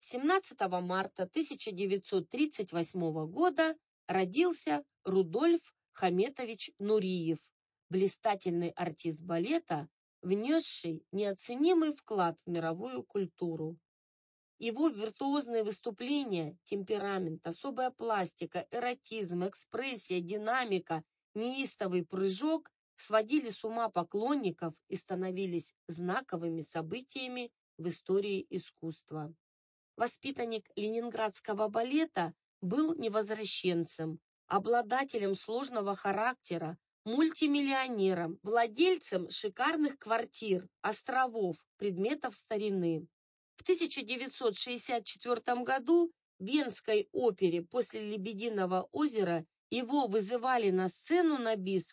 17 марта 1938 года родился Рудольф Хаметович Нуриев, блистательный артист балета, внесший неоценимый вклад в мировую культуру. Его виртуозные выступления, темперамент, особая пластика, эротизм, экспрессия, динамика, неистовый прыжок сводили с ума поклонников и становились знаковыми событиями в истории искусства. Воспитанник ленинградского балета был невозвращенцем, обладателем сложного характера, мультимиллионером, владельцем шикарных квартир, островов, предметов старины. В 1964 году в Венской опере после «Лебединого озера» его вызывали на сцену на бис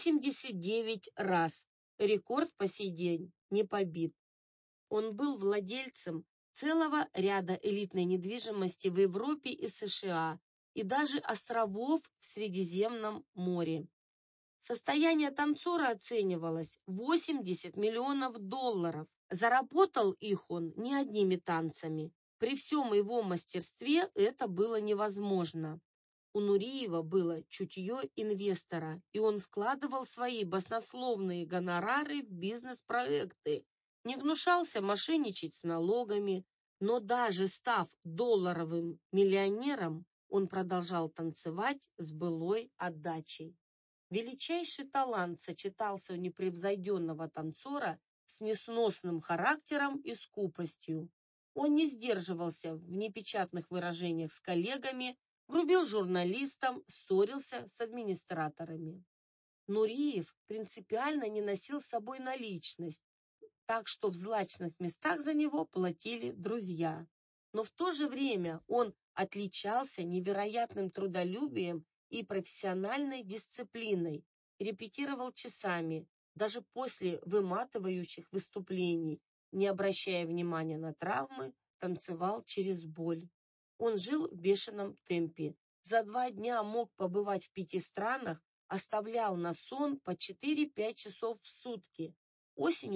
89 раз. Рекорд по сей день не побит. Он был владельцем целого ряда элитной недвижимости в Европе и США и даже островов в Средиземном море. Состояние танцора оценивалось в 80 миллионов долларов. Заработал их он не одними танцами. При всем его мастерстве это было невозможно. У Нуриева было чутье инвестора, и он вкладывал свои баснословные гонорары в бизнес-проекты, не гнушался мошенничать с налогами, но даже став долларовым миллионером, он продолжал танцевать с былой отдачей. Величайший талант сочетался у непревзойденного танцора с несносным характером и скупостью. Он не сдерживался в непечатных выражениях с коллегами, грубил журналистам, ссорился с администраторами. Нуриев принципиально не носил с собой наличность, так что в злачных местах за него платили друзья. Но в то же время он отличался невероятным трудолюбием и профессиональной дисциплиной, репетировал часами, даже после выматывающих выступлений, не обращая внимания на травмы, танцевал через боль. Он жил в бешеном темпе. За 2 дня мог побывать в 5 странах, оставлял на сон по 4-5 часов в сутки. Осенью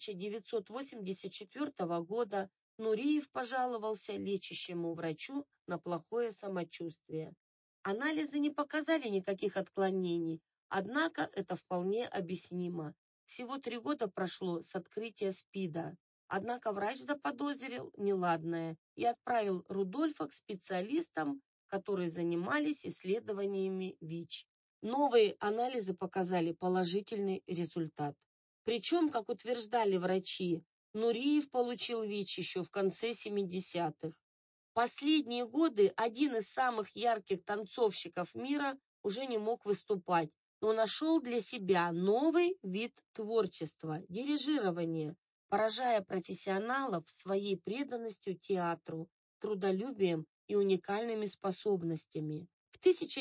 1984 года Нуриев пожаловался лечащему врачу на плохое самочувствие. Анализы не показали никаких отклонений, однако это вполне объяснимо. Всего 3 года прошло с открытия СПИДа. Однако врач заподозрил неладное и отправил Рудольфа к специалистам, которые занимались исследованиями ВИЧ. Новые анализы показали положительный результат. Причем, как утверждали врачи, Нуриев получил ВИЧ еще в конце 70-х. Последние годы один из самых ярких танцовщиков мира уже не мог выступать, но нашел для себя новый вид творчества – дирижирование, поражая профессионалов своей преданностью театру, трудолюбием и уникальными способностями. В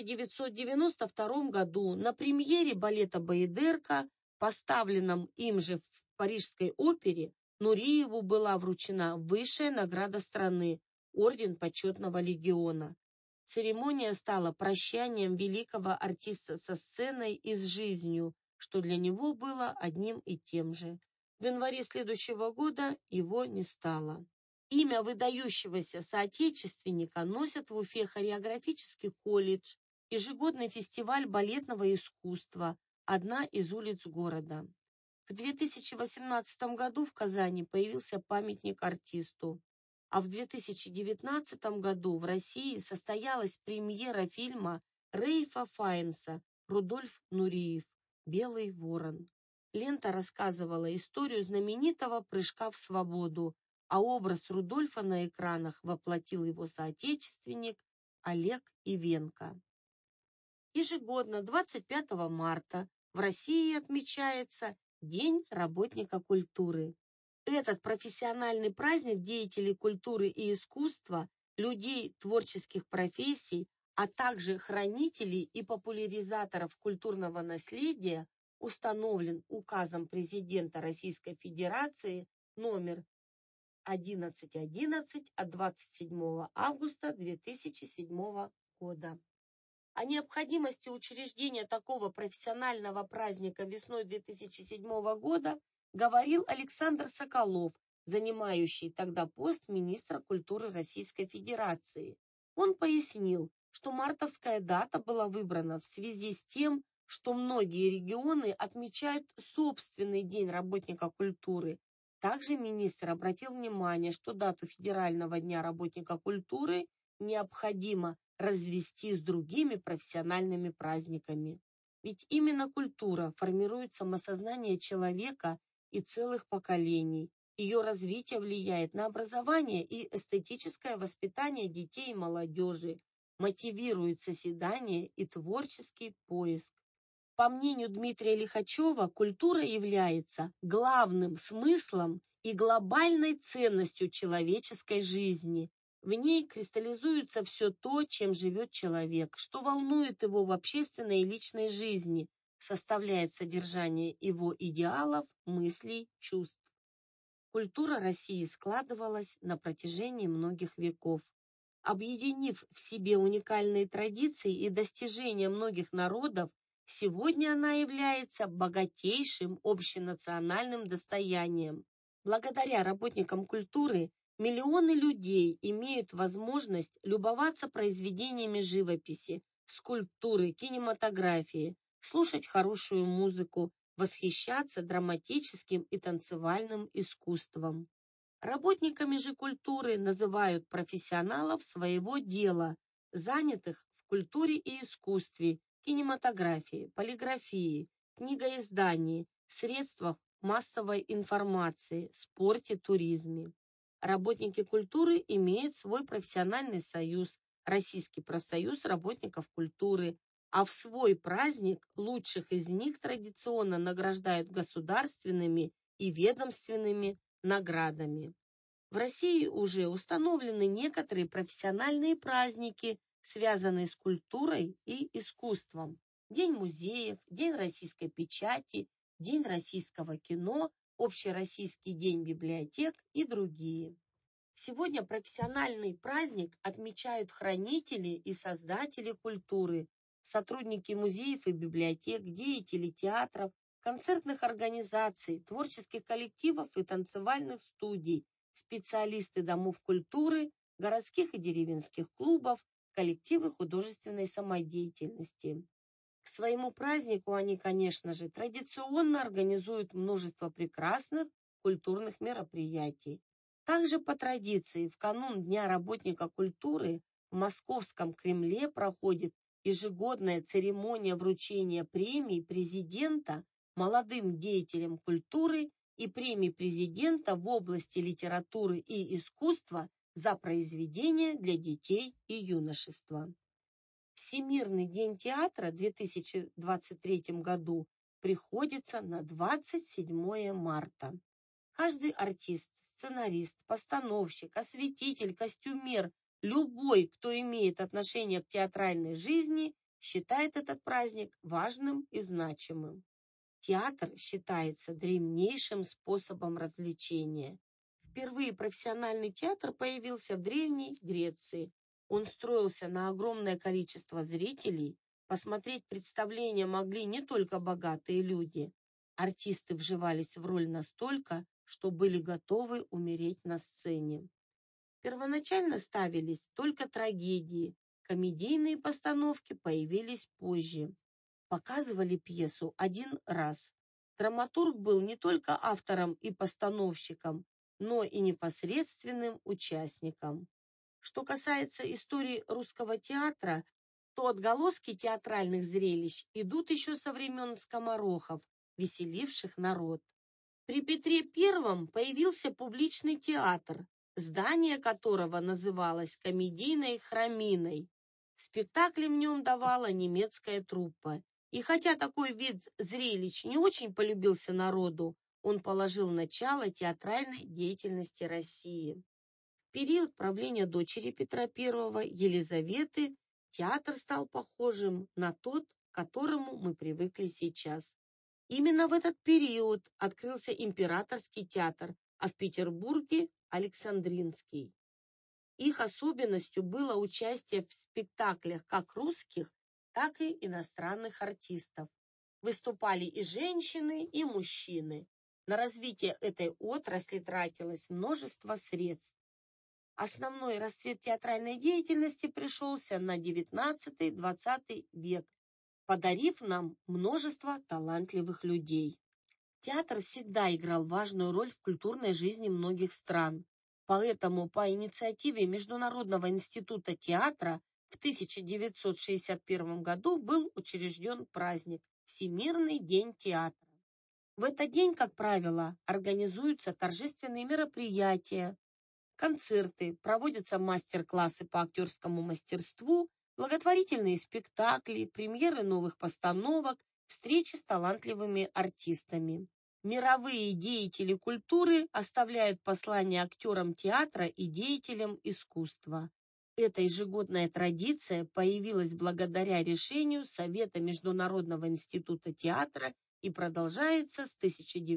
1992 году на премьере балета «Баядерка», поставленном им же в Парижской опере, Нуриеву была вручена высшая награда страны – Орден Почетного легиона. Церемония стала прощанием великого артиста со сценой и с жизнью, что для него было одним и тем же. В январе следующего года его не стало. Имя выдающегося соотечественника носят в Уфе хореографический колледж, ежегодный фестиваль балетного искусства, одна из улиц города. В 2018 году в Казани появился памятник артисту, а в 2019 году в России состоялась премьера фильма Рейфа Файнса «Рудольф Нуриев. Белый ворон». Лента рассказывала историю знаменитого прыжка в свободу, а образ Рудольфа на экранах воплотил его соотечественник Олег Ивенко. Ежегодно 25 марта в России отмечается День работника культуры. Этот профессиональный праздник деятелей культуры и искусства, людей творческих профессий, а также хранителей и популяризаторов культурного наследия установлен указом президента Российской Федерации номер 1111 от 27 августа 2007 года. О необходимости учреждения такого профессионального праздника весной 2007 года говорил Александр Соколов, занимающий тогда пост министра культуры Российской Федерации. Он пояснил, что мартовская дата была выбрана в связи с тем, что многие регионы отмечают собственный день работника культуры. Также министр обратил внимание, что дату Федерального дня работника культуры необходимо развести с другими профессиональными праздниками. Ведь именно культура формирует самосознание человека и целых поколений. Ее развитие влияет на образование и эстетическое воспитание детей и молодежи, мотивирует созидание и творческий поиск. По мнению Дмитрия Лихачева, культура является главным смыслом и глобальной ценностью человеческой жизни. В ней кристаллизуется все то, чем живет человек, что волнует его в общественной и личной жизни, составляет содержание его идеалов, мыслей, чувств. Культура России складывалась на протяжении многих веков. Объединив в себе уникальные традиции и достижения многих народов, сегодня она является богатейшим общенациональным достоянием. Благодаря работникам культуры миллионы людей имеют возможность любоваться произведениями живописи, скульптуры, кинематографии, слушать хорошую музыку, восхищаться драматическим и танцевальным искусством. Работниками же культуры называют профессионалов своего дела, занятых в культуре и искусстве, кинематографии, полиграфии, книгоиздании, средствах массовой информации, спорте, туризме. Работники культуры имеют свой профессиональный союз, Российский профсоюз работников культуры, а в свой праздник лучших из них традиционно награждают государственными и ведомственными наградами. В России уже установлены некоторые профессиональные праздники, связанные с культурой и искусством. День музеев, День российской печати, День российского кино, Общероссийский день библиотек и другие. Сегодня профессиональный праздник отмечают хранители и создатели культуры, сотрудники музеев и библиотек, деятели театров, концертных организаций, творческих коллективов и танцевальных студий, специалисты домов культуры, городских и деревенских клубов, коллективы художественной самодеятельности. К своему празднику они, конечно же, традиционно организуют множество прекрасных культурных мероприятий. Также по традиции в канун Дня работника культуры в Московском Кремле проходит ежегодная церемония вручения премий президента молодым деятелям культуры и премий президента в области литературы и искусства за произведения для детей и юношества. Всемирный день театра в 2023 году приходится на 27 марта. Каждый артист, сценарист, постановщик, осветитель, костюмер, любой, кто имеет отношение к театральной жизни, считает этот праздник важным и значимым. Театр считается древнейшим способом развлечения. Впервые профессиональный театр появился в Древней Греции. Он строился на огромное количество зрителей. Посмотреть представления могли не только богатые люди. Артисты вживались в роль настолько, что были готовы умереть на сцене. Первоначально ставились только трагедии, комедийные постановки появились позже. Показывали пьесу один раз. Драматург был не только автором и постановщиком, но и непосредственным участником. Что касается истории русского театра, то отголоски театральных зрелищ идут еще со времен скоморохов, веселивших народ. При Петре I появился публичный театр, здание которого называлось комедийной храминой. Спектакли в нем давала немецкая труппа. И хотя такой вид зрелищ не очень полюбился народу, он положил начало театральной деятельности России. В период правления дочери Петра I, Елизаветы, театр стал похожим на тот, к которому мы привыкли сейчас. Именно в этот период открылся императорский театр, а в Петербурге – Александринский. Их особенностью было участие в спектаклях как русских, так и иностранных артистов. Выступали и женщины, и мужчины. На развитие этой отрасли тратилось множество средств. Основной расцвет театральной деятельности пришелся на XIX-XX век, подарив нам множество талантливых людей. Театр всегда играл важную роль в культурной жизни многих стран. Поэтому по инициативе Международного института театра в 1961 году был учрежден праздник Всемирный день театра. В этот день, как правило, организуются торжественные мероприятия, концерты, проводятся мастер-классы по актерскому мастерству, благотворительные спектакли, премьеры новых постановок, встречи с талантливыми артистами. Мировые деятели культуры оставляют послания актерам театра и деятелям искусства. Эта ежегодная традиция появилась благодаря решению Совета Международного института театра и продолжается с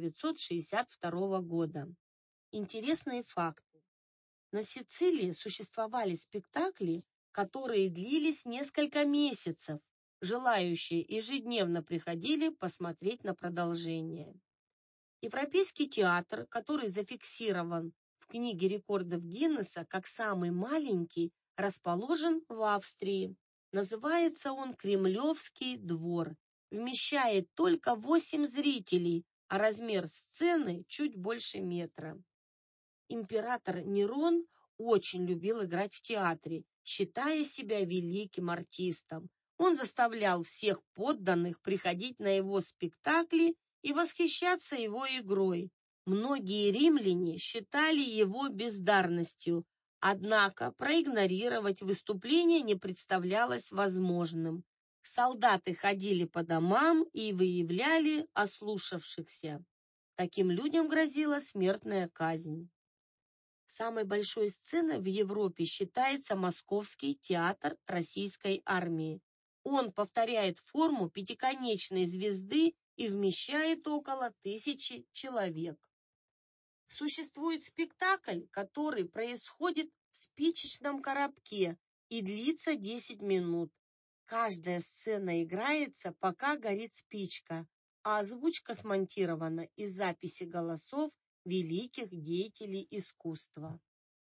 1962 года. Интересные факты. На Сицилии существовали спектакли, которые длились несколько месяцев. Желающие ежедневно приходили посмотреть на продолжение. Европейский театр, который зафиксирован в книге рекордов Гиннесса как самый маленький, расположен в Австрии. Называется он Кремлевский двор. Вмещает только 8 зрителей, а размер сцены чуть больше метра. Император Нерон очень любил играть в театре, считая себя великим артистом. Он заставлял всех подданных приходить на его спектакли и восхищаться его игрой. Многие римляне считали его бездарностью, однако проигнорировать выступление не представлялось возможным. Солдаты ходили по домам и выявляли ослушавшихся. Таким людям грозила смертная казнь. Самой большой сценой в Европе считается Московский театр российской армии. Он повторяет форму пятиконечной звезды и вмещает около 1000 человек. Существует спектакль, который происходит в спичечном коробке и длится 10 минут. Каждая сцена играется, пока горит спичка, а озвучка смонтирована из записи голосов великих деятелей искусства.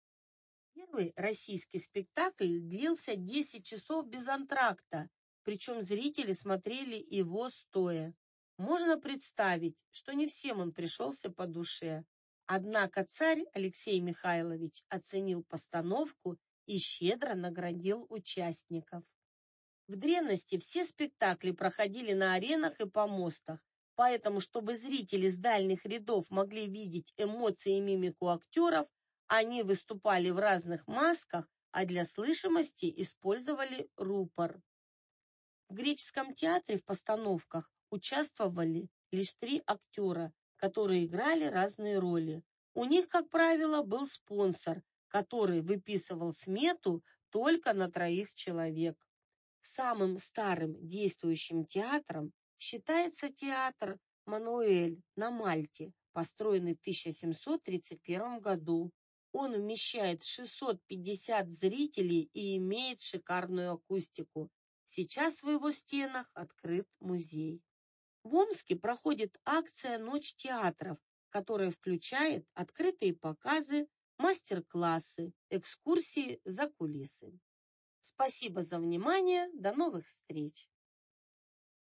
Первый российский спектакль длился 10 часов без антракта, причем зрители смотрели его стоя. Можно представить, что не всем он пришелся по душе. Однако царь Алексей Михайлович оценил постановку и щедро наградил участников. В древности все спектакли проходили на аренах и помостах, поэтому, чтобы зрители с дальних рядов могли видеть эмоции и мимику актеров, они выступали в разных масках, а для слышимости использовали рупор. В греческом театре в постановках участвовали лишь 3 актера, которые играли разные роли. У них, как правило, был спонсор, который выписывал смету только на 3 человек. Самым старым действующим театром считается театр Мануэль на Мальте, построенный в 1731 году. Он вмещает 650 зрителей и имеет шикарную акустику. Сейчас в его стенах открыт музей. В Омске проходит акция «Ночь театров», которая включает открытые показы, мастер-классы, экскурсии за кулисы. Спасибо за внимание. До новых встреч!